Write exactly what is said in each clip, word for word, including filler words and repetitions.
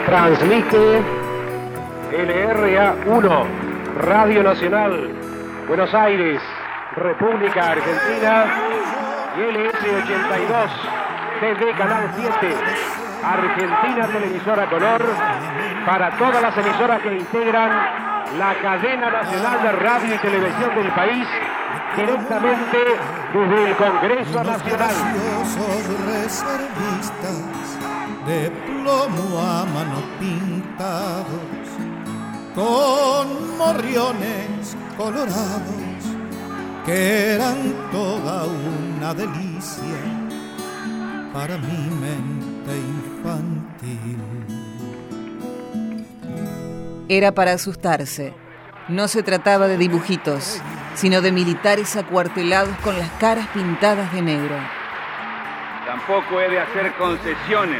Transmite L R A uno, Radio Nacional, Buenos Aires, República Argentina, y L S ochenta y dos, T V Canal siete, Argentina Televisora Color, para todas las emisoras que integran la cadena nacional de radio y televisión del país, directamente desde el Congreso Nacional. De plomo a mano pintados, con morriones colorados, que eran toda una delicia para mi mente infantil. Era para asustarse. No se trataba de dibujitos, sino de militares acuartelados con las caras pintadas de negro. Tampoco he de hacer concesiones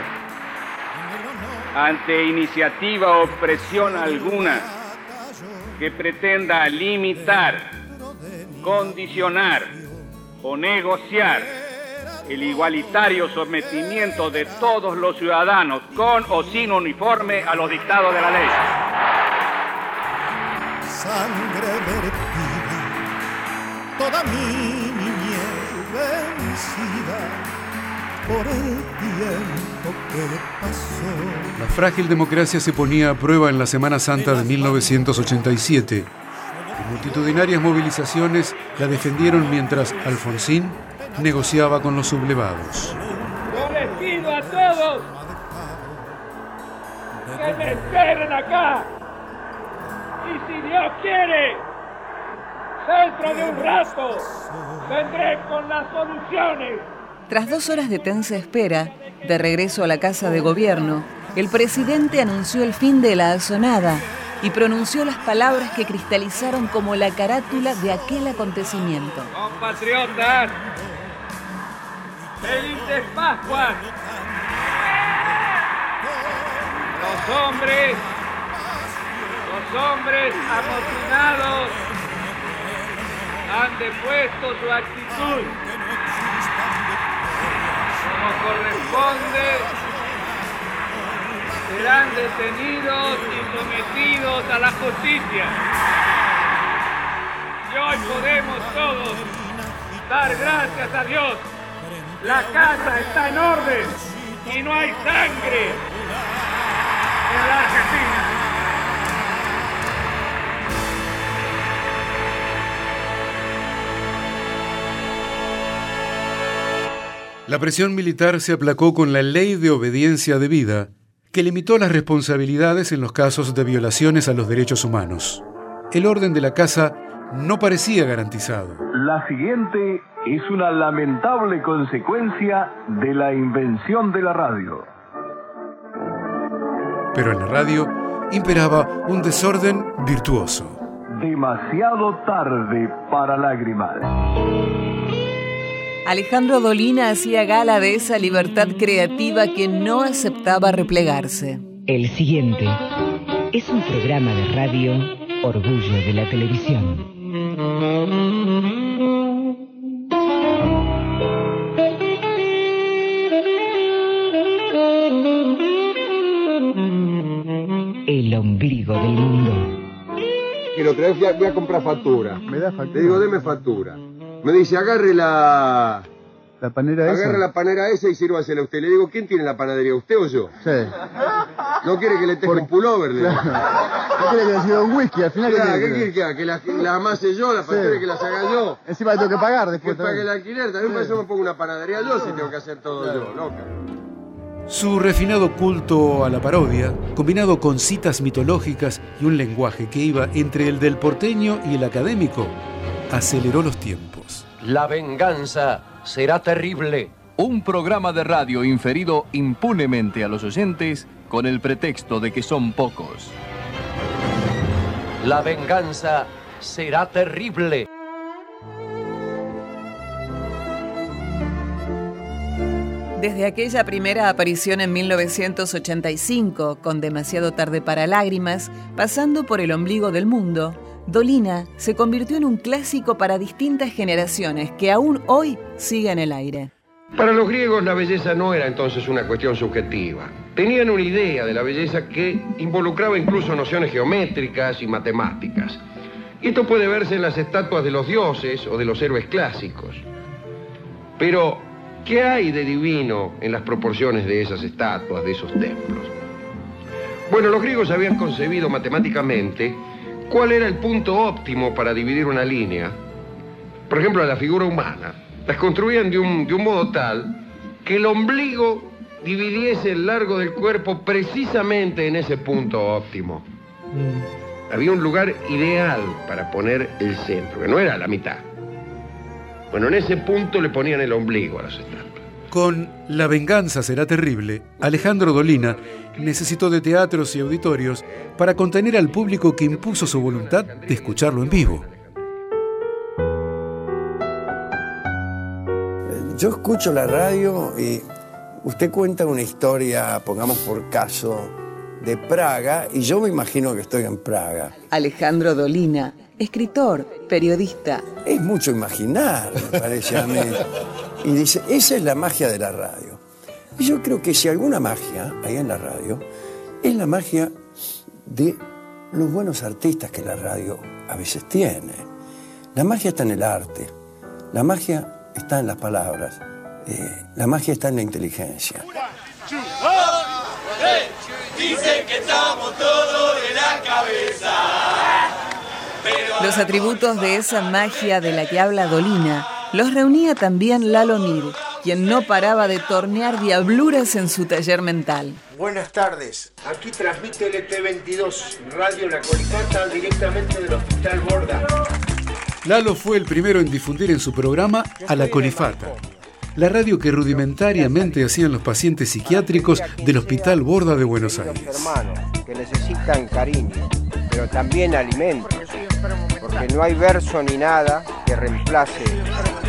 ante iniciativa o presión alguna que pretenda limitar, condicionar o negociar el igualitario sometimiento de todos los ciudadanos, con o sin uniforme, a los dictados de la ley. Sangre vertida, toda mi niñez vencida por el tiempo que pasó. La frágil democracia se ponía a prueba en la Semana Santa de mil novecientos ochenta y siete. Y multitudinarias movilizaciones la defendieron mientras Alfonsín negociaba con los sublevados. Yo les pido a todos que me esperen acá. Y si Dios quiere, dentro de un rato vendré con las soluciones. Tras dos horas de tensa espera, de regreso a la Casa de Gobierno, el presidente anunció el fin de la asonada y pronunció las palabras que cristalizaron como la carátula de aquel acontecimiento. Compatriotas, felices Pascuas. Los hombres, los hombres amotinados han depuesto su actitud. Como corresponde, serán detenidos y sometidos a la justicia. Y hoy podemos todos dar gracias a Dios. La casa está en orden y no hay sangre en la Argentina. La presión militar se aplacó con la Ley de Obediencia Debida, que limitó las responsabilidades en los casos de violaciones a los derechos humanos. El orden de la casa no parecía garantizado. La siguiente es una lamentable consecuencia de la invención de la radio. Pero en la radio imperaba un desorden virtuoso. Demasiado tarde para lágrimas. Alejandro Dolina hacía gala de esa libertad creativa que no aceptaba replegarse. El siguiente es un programa de radio orgullo de la televisión. El ombligo del mundo. Y la otra vez fui a, voy a comprar factura. ¿Me da factura? Le digo, deme factura. Me dice, agarre la... ¿La panera agarre esa? Agarre la panera esa y sírvasela a usted. Le digo, ¿quién tiene la panadería, usted o yo? Sí. ¿No quiere que le teje Por... un pullover? Le claro. ¿No quiere que le sirva un whisky? Al final, claro, ¿qué quiere que, que, que la, la amase yo, la factura sí. Que las haga yo. Encima tengo que pagar después. Que pague el alquiler. También sí. Por eso me pongo una panadería yo si tengo que hacer todo claro. Yo, loca. Su refinado culto a la parodia, combinado con citas mitológicas y un lenguaje que iba entre el del porteño y el académico, aceleró los tiempos. La venganza será terrible. Un programa de radio inferido impunemente a los oyentes con el pretexto de que son pocos. La venganza será terrible. Desde aquella primera aparición en mil novecientos ochenta y cinco, con Demasiado tarde para lágrimas, pasando por El ombligo del mundo, Dolina se convirtió en un clásico para distintas generaciones que aún hoy sigue en el aire. Para los griegos la belleza no era entonces una cuestión subjetiva. tenían una idea de la belleza que involucraba incluso nociones geométricas y matemáticas. Y esto puede verse en las estatuas de los dioses o de los héroes clásicos. Pero, ¿qué hay de divino en las proporciones de esas estatuas, de esos templos? Bueno, los griegos habían concebido matemáticamente cuál era el punto óptimo para dividir una línea. Por ejemplo, la figura humana. Las construían de un, de un modo tal que el ombligo dividiese el largo del cuerpo precisamente en ese punto óptimo. Mm. Había un lugar ideal para poner el centro, que no era la mitad. Bueno, en ese punto le ponían el ombligo a las estatuas. Con La venganza será terrible, Alejandro Dolina necesitó de teatros y auditorios para contener al público que impuso su voluntad de escucharlo en vivo. Yo escucho la radio y usted cuenta una historia, pongamos por caso, de Praga, y yo me imagino que estoy en Praga. Alejandro Dolina, escritor, periodista. Es mucho imaginar, me parece a mí. Y dice, esa es la magia de la radio. Y yo creo que si alguna magia hay en la radio, es la magia de los buenos artistas que la radio a veces tiene. La magia está en el arte, la magia está en las palabras, eh, la magia está en la inteligencia. Dicen que estamos todos de la cabeza. Los atributos de esa magia de la que habla Dolina los reunía también Lalo Mir, quien no paraba de tornear diabluras en su taller mental. Buenas tardes, aquí transmite L T veintidós, Radio La Colifata, directamente del Hospital Borda. Lalo fue el primero en difundir en su programa a La Colifata, la radio que rudimentariamente hacían los pacientes psiquiátricos del Hospital Borda de Buenos Aires. Hermanos que necesitan cariño, pero también alimentos, porque no hay verso ni nada que reemplace el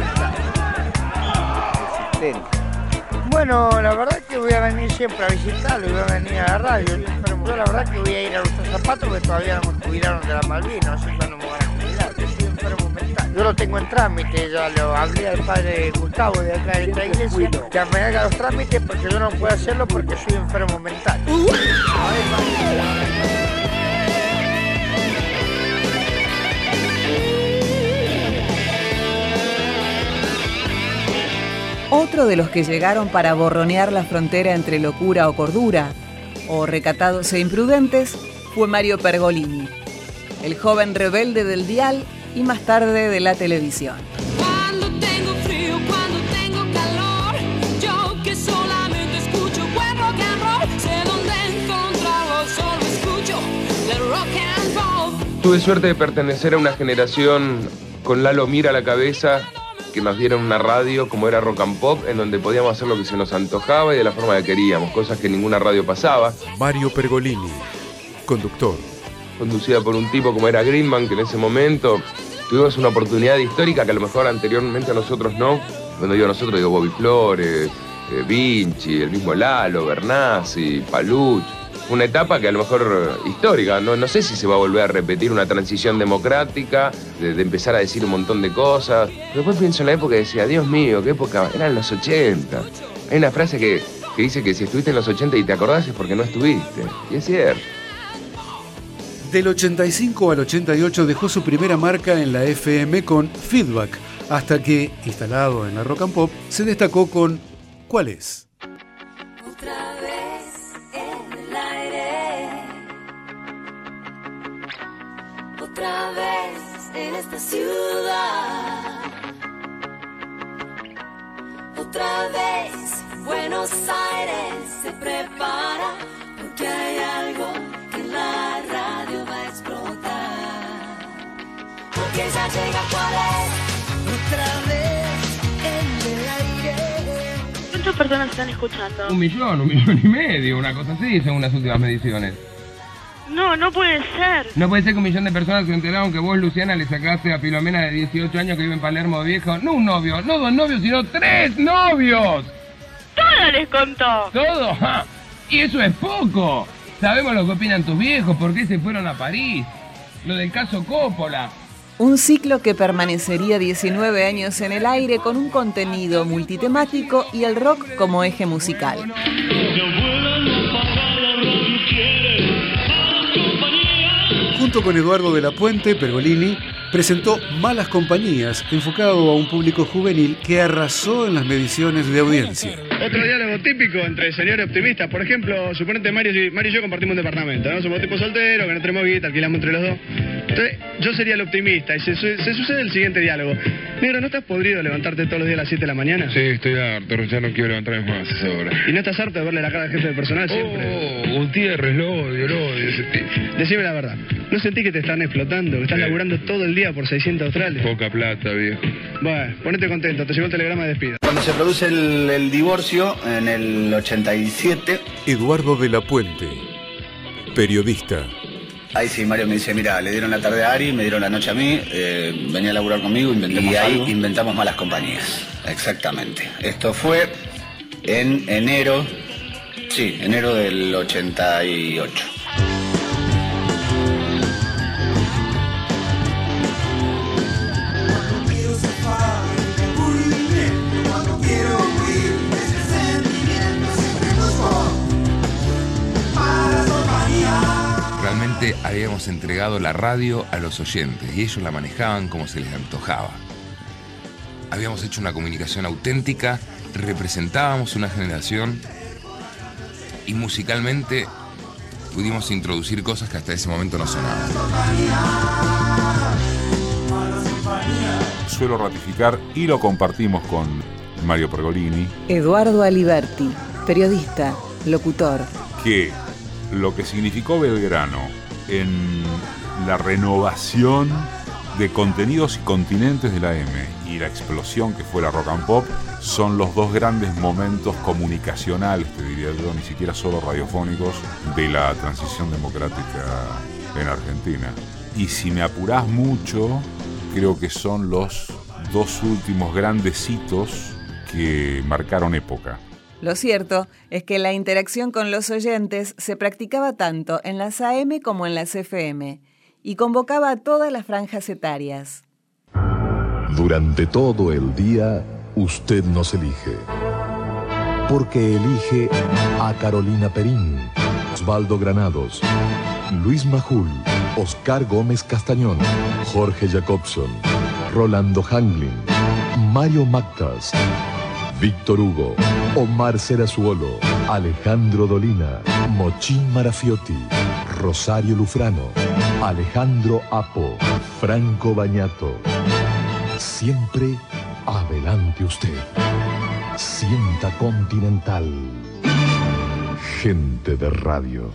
existente. Bueno, la verdad que voy a venir siempre a visitarlo y voy a venir a la radio. Yo la verdad que voy a ir a Gustavo Zapato porque todavía no me jubilaron de la Malvinas, así que no me van a jubilar. Yo soy enfermo mental. Yo lo tengo en trámite, ya lo hablé al padre Gustavo de acá de esta iglesia, que me haga los trámites porque yo no puedo hacerlo porque soy enfermo mental. Otro de los que llegaron para borronear la frontera entre locura o cordura, o recatados e imprudentes, fue Mario Pergolini, el joven rebelde del dial y más tarde de la televisión. Cuando tengo frío, cuando tengo calor, yo que solamente escucho buen rock and roll, sé dónde encontrarlo, solo escucho el rock and roll. Tuve suerte de pertenecer a una generación con Lalo Mir a la cabeza, que nos dieron una radio como era Rock and Pop, en donde podíamos hacer lo que se nos antojaba y de la forma que queríamos, cosas que ninguna radio pasaba. Mario Pergolini, conductor. Conducida por un tipo como era Greenman, que en ese momento tuvimos una oportunidad histórica que a lo mejor anteriormente a nosotros no. Cuando digo nosotros, digo Bobby Flores, eh, Vinci, el mismo Lalo, Bernasi, Paluch. Una etapa que a lo mejor histórica, no, no sé si se va a volver a repetir una transición democrática, de, de empezar a decir un montón de cosas. Pero después pienso en la época y decía, Dios mío, qué época, eran los ochenta. Hay una frase que, que dice que si estuviste en los ochenta y te acordás es porque no estuviste. Y es cierto. Del ochenta y cinco al ochenta y ocho dejó su primera marca en la F M con Feedback, hasta que, instalado en la Rock and Pop, se destacó con ¿Cuál es? Otra vez en el aire, otra vez en esta ciudad, otra vez Buenos Aires se prepara porque hay algo que en la radio va a explotar, porque ya llega ¿Cuál es? Otra vez en el aire. ¿Cuántas personas están escuchando? Un millón, un millón y medio, una cosa así, según las últimas mediciones. No, no puede ser. No puede ser que un millón de personas se enteraron que vos, Luciana, le sacaste a Filomena de dieciocho años que vive en Palermo Viejo, no un novio, no dos novios, sino tres novios. Todo les contó. ¿Todo? ¡Ja! Y eso es poco. Sabemos lo que opinan tus viejos, por qué se fueron a París. Lo del caso Coppola. Un ciclo que permanecería diecinueve años en el aire con un contenido multitemático y el rock como eje musical. No vuelan los Junto con Eduardo de la Puente, Pergolini presentó Malas Compañías, enfocado a un público juvenil que arrasó en las mediciones de audiencia. Otro diálogo típico entre señores optimistas. Por ejemplo, suponete Mario y, Mario y yo compartimos un departamento, ¿no? Somos tipos solteros, que no tenemos guita, alquilamos entre los dos. Entonces, yo sería el optimista y se, se sucede el siguiente diálogo. Negro, ¿no estás podrido de levantarte todos los días a las siete de la mañana? Sí, estoy harto, ya no quiero levantarme más a esa hora. ¿Y no estás harto de verle la cara al jefe de personal siempre? Oh, Gutiérrez, lo odio, lo odio ese tipo. Decime la verdad, ¿no sentís que te están explotando, que estás Sí. laburando todo el día por seiscientos australes? Poca plata, viejo. Bueno, ponete contento, te llegó el telegrama de despido. Cuando se produce el, el divorcio, en el ochenta y siete, Eduardo de la Puente, periodista. ahí sí Mario me dice, mira, le dieron la tarde a Ari, me dieron la noche a mí, eh, venía a laburar conmigo, inventamos y ahí algo. Inventamos Malas Compañías, exactamente. Esto fue en enero, sí, enero del ochenta y ocho. Realmente habíamos entregado la radio a los oyentes y ellos la manejaban como se les antojaba. Habíamos hecho una comunicación auténtica, representábamos una generación y musicalmente pudimos introducir cosas que hasta ese momento no sonaban. Suelo ratificar y lo compartimos con Mario Pergolini, Eduardo Aliberti, periodista, locutor. que lo que significó Belgrano en la renovación de contenidos y continentes de la M y la explosión que fue la rock and pop son los dos grandes momentos comunicacionales, te diría yo, ni siquiera solo radiofónicos, de la transición democrática en Argentina. Y si me apurás mucho, creo que son los dos últimos grandes hitos que marcaron época. Lo cierto es que la interacción con los oyentes se practicaba tanto en las A M como en las F M y convocaba a todas las franjas etarias. Durante todo el día, usted nos elige. Porque elige a Carolina Perín, Osvaldo Granados, Luis Majul, Oscar Gómez Castañón, Jorge Jacobson, Rolando Hanglin, Mario Mactas, Víctor Hugo, Omar Serazuolo, Alejandro Dolina, Mochín Marafiotti, Rosario Lufrano, Alejandro Apo, Franco Bañato. Siempre adelante usted. Sienta Continental. Gente de radio.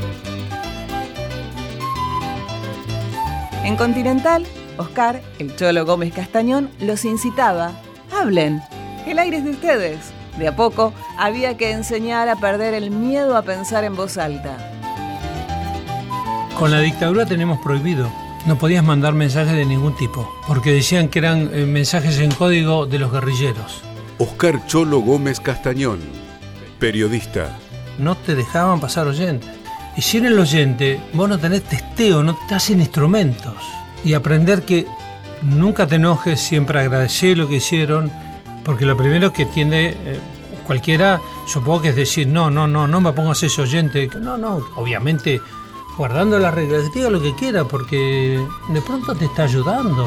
En Continental, Oscar, el Cholo Gómez Castañón, los incitaba. Hablen, el aire es de ustedes. De a poco había que enseñar a perder el miedo a pensar en voz alta. Con la dictadura tenemos prohibido. No podías mandar mensajes de ningún tipo, porque decían que eran eh, mensajes en código de los guerrilleros. Oscar Cholo Gómez Castañón, periodista. No te dejaban pasar oyente. Y si eres el oyente, vos no tenés testeo, no te hacen instrumentos. Y aprender que nunca te enojes, siempre agradecer lo que hicieron, porque lo primero que tiene eh, cualquiera, supongo que es decir, no, no, no, no me pongas ese oyente. No, no, obviamente guardando las reglas, diga lo que quiera, porque de pronto te está ayudando.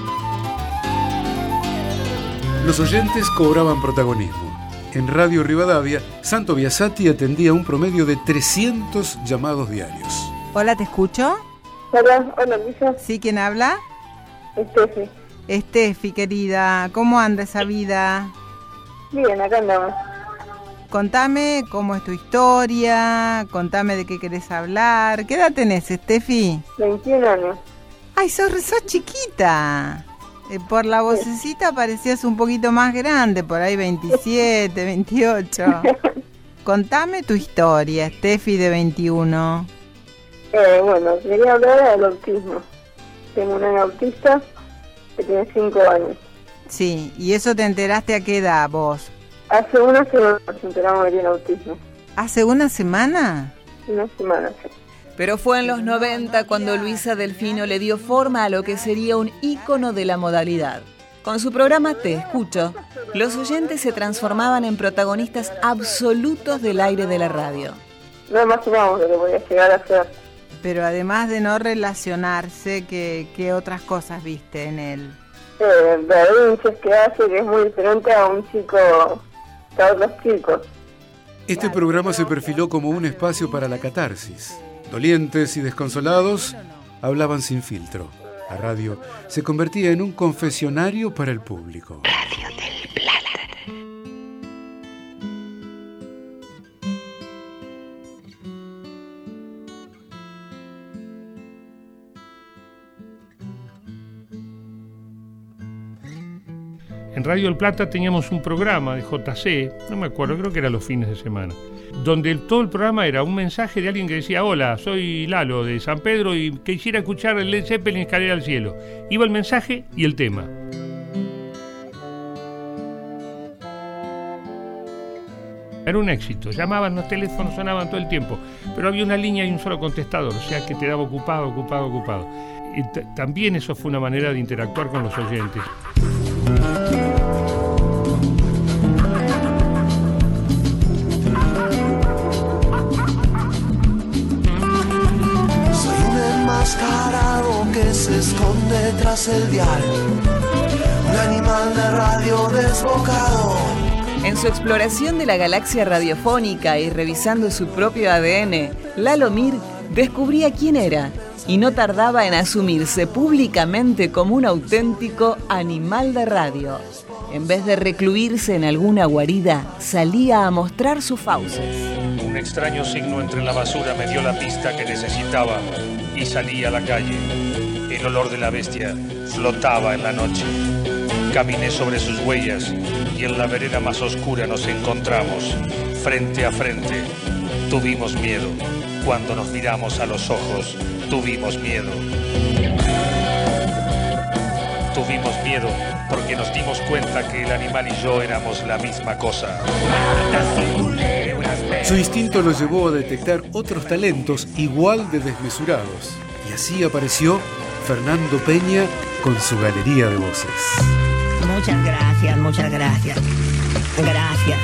Los oyentes cobraban protagonismo. En Radio Rivadavia, Santo Biasati atendía un promedio de trescientos llamados diarios. Hola, ¿te escucho? Hola, hola, Luisa. ¿Sí? ¿Quién habla? Estefi. Estefi, querida, ¿cómo anda esa vida? Bien, acá andamos. Contame cómo es tu historia, contame de qué querés hablar. ¿Qué edad tenés, Estefi? veintiún años. Ay, sos, sos chiquita. Eh, por la vocecita parecías un poquito más grande, por ahí veintisiete, veintiocho. Contame tu historia, Estefi de veintiuno. Eh, bueno, quería hablar del autismo. Tengo una autista que tiene cinco años. Sí, ¿y eso te enteraste a qué edad vos? Hace una semana nos enteramos que tiene autismo. ¿Hace una semana? Una semana, sí. Pero fue en los noventa cuando Luisa Delfino le dio forma a lo que sería un ícono de la modalidad. Con su programa Te Escucho, los oyentes se transformaban en protagonistas absolutos del aire de la radio. No imaginábamos lo que podía llegar a ser. Pero además de no relacionarse, ¿qué, qué otras cosas viste en él? Eh, berrinches que hace, que es muy diferente a un chico, a otros chicos. Este programa se perfiló como un espacio para la catarsis. Dolientes y desconsolados hablaban sin filtro. La radio se convertía en un confesionario para el público. Radio del Plata. En Radio El Plata teníamos un programa de J C, no me acuerdo, creo que era los fines de semana, donde el, todo el programa era un mensaje de alguien que decía: hola, soy Lalo de San Pedro y quisiera escuchar el Led Zeppelin Escalera al Cielo. Iba el mensaje y el tema. Era un éxito, llamaban, los teléfonos sonaban todo el tiempo, pero había una línea y un solo contestador, o sea que quedaba ocupado, ocupado, ocupado. Y t- también eso fue una manera de interactuar con los oyentes. Soy un enmascarado que se esconde tras el dial, un animal de radio desbocado. En su exploración de la galaxia radiofónica y revisando su propio A D N, Lalo Mir descubría quién era y no tardaba en asumirse públicamente como un auténtico animal de radio. En vez de recluirse en alguna guarida, salía a mostrar sus fauces. Un extraño signo entre la basura me dio la pista que necesitaba y salí a la calle. El olor de la bestia flotaba en la noche. Caminé sobre sus huellas y en la vereda más oscura nos encontramos, frente a frente. Tuvimos miedo. Cuando nos miramos a los ojos, tuvimos miedo. Tuvimos miedo porque nos dimos cuenta que el animal y yo éramos la misma cosa. Su instinto lo llevó a detectar otros talentos igual de desmesurados. Y así apareció Fernando Peña con su galería de voces. Muchas gracias, muchas gracias. Gracias.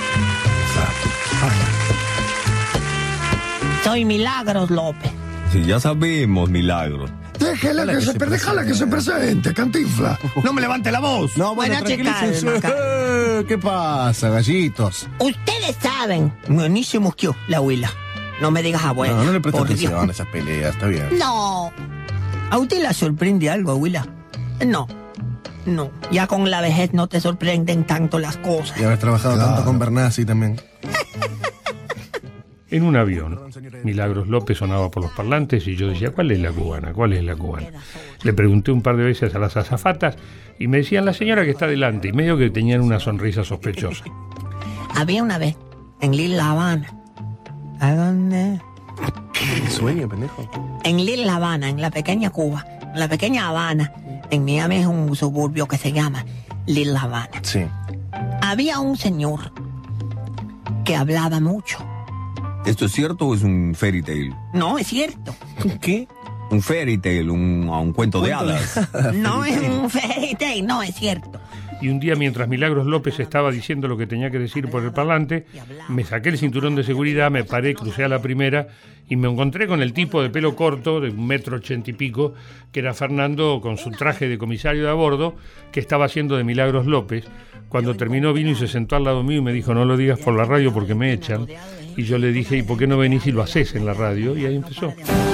Soy Milagros López. Sí, ya sabemos, Milagros. Déjela que, que se, se déjala que se presente, Cantinfla. No me levante la voz. No, bueno, bueno tranquilícense. ¿Qué pasa, gallitos? Ustedes saben. Buenísimo que la huila. No me digas abuela. No, no le prestes atención a esas peleas, está bien. No. ¿A usted la sorprende algo, abuela? No. No. Ya con la vejez no te sorprenden tanto las cosas. Y haber trabajado claro. tanto con Bernasi también. En un avión, Milagros López sonaba por los parlantes y yo decía: ¿cuál es la cubana? ¿Cuál es la cubana? Le pregunté un par de veces a las azafatas y me decían: la señora que está delante, y medio que tenían una sonrisa sospechosa. Había una vez en Lil La Habana. ¿A dónde? ¿Qué sueño, pendejo? En Lil La Habana, en la pequeña Cuba, en la pequeña Habana. En Miami es un suburbio que se llama Lil La Habana. Sí. Había un señor que hablaba mucho. ¿Esto es cierto o es un fairy tale? No, es cierto. ¿Qué? Un fairy tale, un, un cuento de hadas. No es un fairy tale, no, es cierto. Y un día, mientras Milagros López estaba diciendo lo que tenía que decir por el parlante, me saqué el cinturón de seguridad, me paré, crucé a la primera y me encontré con el tipo de pelo corto, de un metro ochenta y pico, que era Fernando con su traje de comisario de a bordo, que estaba haciendo de Milagros López. Cuando terminó vino y se sentó al lado mío y me dijo: no lo digas por la radio porque me echan. Y yo le dije: ¿y por qué no venís y lo haces en la radio? Y ahí empezó.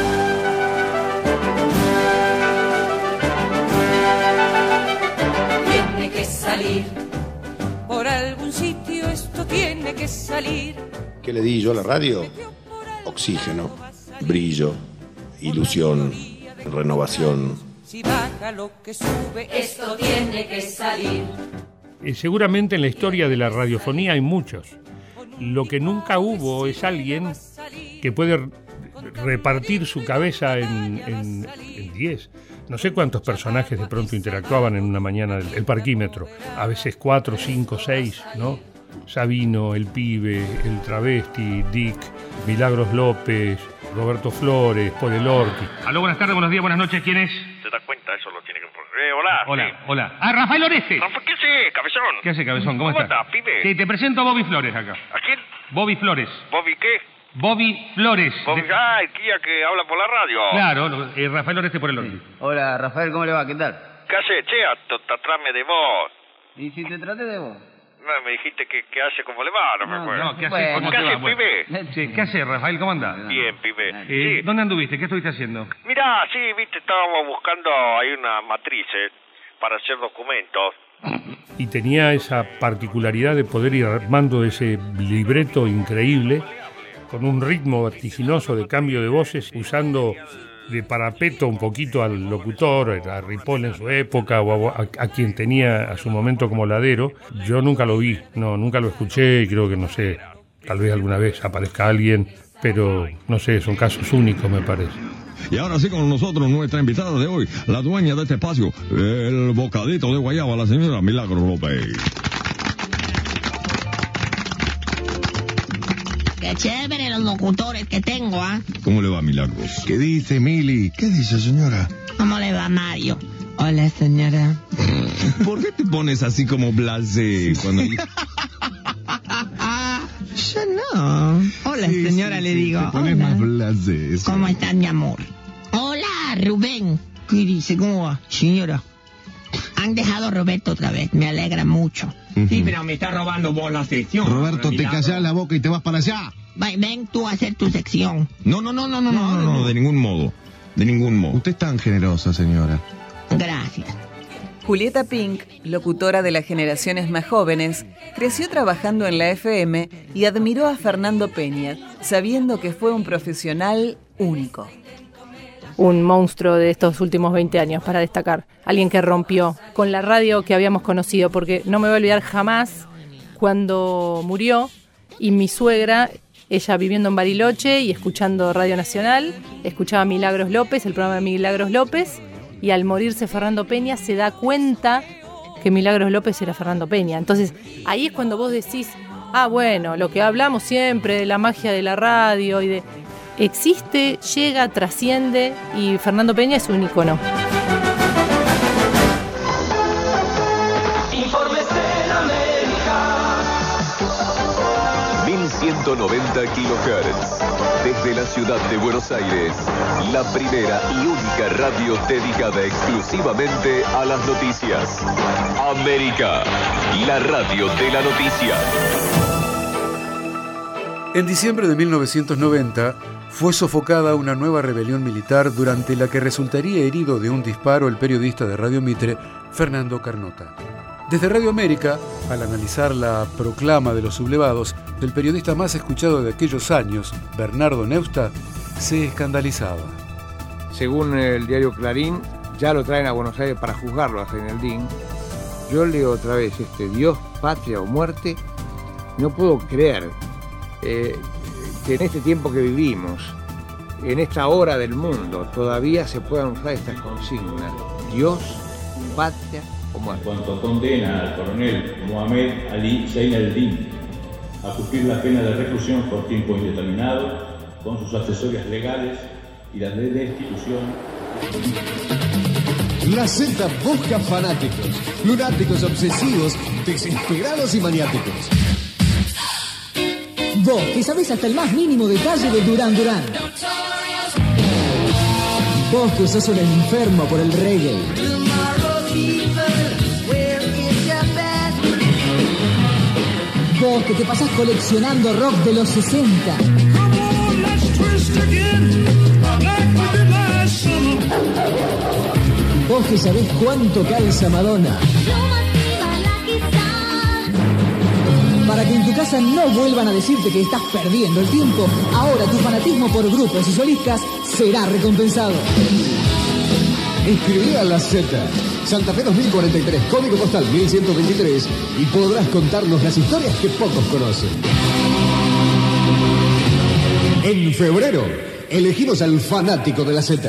Tiene que salir, por algún sitio esto tiene que salir. ¿Qué le di yo a la radio? Oxígeno, brillo, ilusión, renovación. Si baja lo que sube, esto tiene que salir. Eh, seguramente en la historia de la radiofonía hay muchos. Lo que nunca hubo es alguien que puede repartir su cabeza en, en, en diez. No sé cuántos personajes de pronto interactuaban en una mañana el, el parquímetro. A veces cuatro, cinco, seis, ¿no? Sabino, el pibe, el travesti, Dick, Milagros López, Roberto Flores, Paul Elorti. Aló, buenas tardes, buenos días, buenas noches. ¿Quién es? ¿Se da cuenta? Eso lo tiene que poner. Eh, hola. Hola, sí. hola. Ah, Rafael Oreste. ¿Qué hace, cabezón? ¿Qué hace, cabezón? ¿Cómo, ¿Cómo estás? está, pibe? Sí, te presento a Bobby Flores acá. ¿A quién? Bobby Flores. ¿Bobby qué? Bobby Flores. Bobby, de- ah, el Kia que habla por la radio. Claro, no, eh, Rafael Oreste por el orden. Hola, Rafael, ¿cómo le va? ¿Qué tal? ¿Qué hace, che? A- Tratarme de vos. ¿Y si te traté de vos? No, me dijiste que, que hace como le va, no me acuerdo. No, ¿qué haces? Bueno, ¿Cómo ¿Qué te va? hace, Bueno. pibe? Sí, ¿qué haces, Rafael? ¿Cómo andás? Bien, pibe. Eh, Sí. ¿Dónde anduviste? ¿Qué estuviste haciendo? Mirá, sí, viste, estábamos buscando ahí una matriz eh, para hacer documentos. Y tenía esa particularidad de poder ir armando ese libreto increíble con un ritmo vertiginoso de cambio de voces, usando de parapeto un poquito al locutor, a Ripoll en su época, o a, a quien tenía a su momento como ladero. Yo nunca lo vi, no, nunca lo escuché, y creo que, no sé, tal vez alguna vez aparezca alguien, pero no sé, son casos únicos, me parece. Y ahora sí con nosotros nuestra invitada de hoy, la dueña de este espacio, el bocadito de guayaba, la señora Milagros López. Qué chévere los locutores que tengo, ¿ah? ¿Cómo le va, Milagros? ¿Qué dice, Mili? ¿Qué dice, señora? ¿Cómo le va, Mario? Hola, señora. ¿Por qué te pones así como blasé cuando... Yo no. Hola, Sí, señora, sí, le sí, digo. te pones Hola. más blasé. sí. ¿Cómo está, mi amor? Hola, Rubén. ¿Qué dice? ¿Cómo va? Señora. Han dejado a Roberto otra vez. Me alegra mucho. Ujú. pero me está robando vos la sección. Roberto, te callas la boca y te vas para allá. Ven, ven tú a hacer tu sección. No, no, no, no, no, no, no, no, de ningún modo. De ningún modo. Usted es tan generosa, señora. Gracias. Julieta Pink, locutora de las generaciones más jóvenes, creció trabajando en la F M y admiró a Fernando Peña, sabiendo que fue un profesional único. Un monstruo de estos últimos veinte años, para destacar. Alguien que rompió con la radio que habíamos conocido, porque no me voy a olvidar jamás cuando murió y mi suegra, ella viviendo en Bariloche y escuchando Radio Nacional, escuchaba a Milagros López, el programa de Milagros López, y al morirse Fernando Peña se da cuenta que Milagros López era Fernando Peña. Entonces, ahí es cuando vos decís, ah, bueno, lo que hablamos siempre de la magia de la radio y de... Existe, llega, trasciende y Fernando Peña es un icono. Informes en América. mil ciento noventa kilohertz. Desde la ciudad de Buenos Aires, la primera y única radio dedicada exclusivamente a las noticias. América, la radio de la noticia. En diciembre de mil novecientos noventa fue sofocada una nueva rebelión militar durante la que resultaría herido de un disparo el periodista de Radio Mitre, Fernando Carnota. Desde Radio América, al analizar la proclama de los sublevados del periodista más escuchado de aquellos años, Bernardo Neustadt, se escandalizaba. Según el diario Clarín, ya lo traen a Buenos Aires para juzgarlo a Zaineldin. Yo leo otra vez este Dios, patria o muerte. No puedo creer eh, que en este tiempo que vivimos, en esta hora del mundo, todavía se puedan usar estas consignas. Dios, patria o muerte. En cuanto condena al coronel Mohamed Ali Zaineldin a cumplir la pena de reclusión por tiempo indeterminado, con sus accesorias legales y las de destitución. La Z busca fanáticos, lunáticos obsesivos, desesperados y maniáticos. Vos, que sabés hasta el más mínimo detalle de Duran Duran. Vos, que sos un enfermo por el reggae. Vos, que te pasás coleccionando rock de los sesenta. Vos, que sabés cuánto calza Madonna. Para que en tu casa no vuelvan a decirte que estás perdiendo el tiempo, ahora tu fanatismo por grupos y solistas será recompensado. Inscribí a la Z. Santa Fe dos mil cuarenta y tres, código postal mil ciento veintitrés, y podrás contarnos las historias que pocos conocen. En febrero, elegimos al fanático de la Z.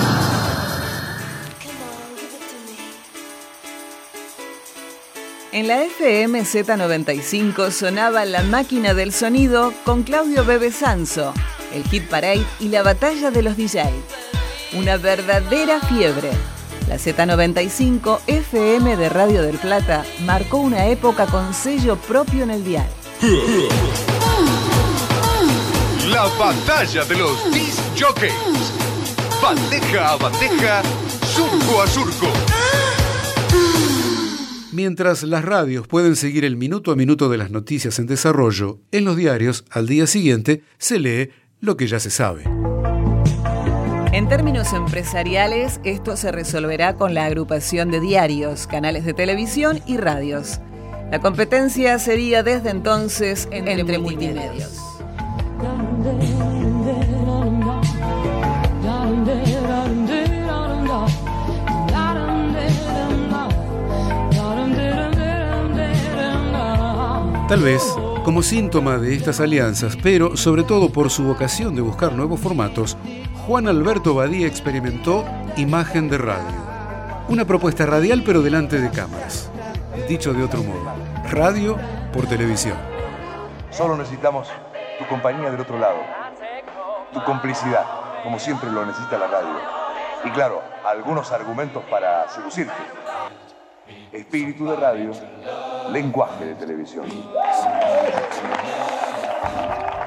En la F M Z noventa y cinco sonaba La Máquina del Sonido con Claudio Bebe Sanso, el Hit Parade y la Batalla de los D J. Una verdadera fiebre. La Z noventa y cinco F M de Radio del Plata marcó una época con sello propio en el dial. La la batalla de los disc jockeys. Bandeja a bandeja, surco a surco. Mientras las radios pueden seguir el minuto a minuto de las noticias en desarrollo, en los diarios, al día siguiente, se lee lo que ya se sabe. En términos empresariales, esto se resolverá con la agrupación de diarios, canales de televisión y radios. La competencia sería desde entonces entre, entre multimedios. Tal vez, como síntoma de estas alianzas, pero sobre todo por su vocación de buscar nuevos formatos, Juan Alberto Badía experimentó Imagen de Radio. Una propuesta radial pero delante de cámaras. Dicho de otro modo, radio por televisión. Solo necesitamos tu compañía del otro lado, tu complicidad, como siempre lo necesita la radio. Y claro, algunos argumentos para seducirte. Espíritu de radio, lenguaje de televisión.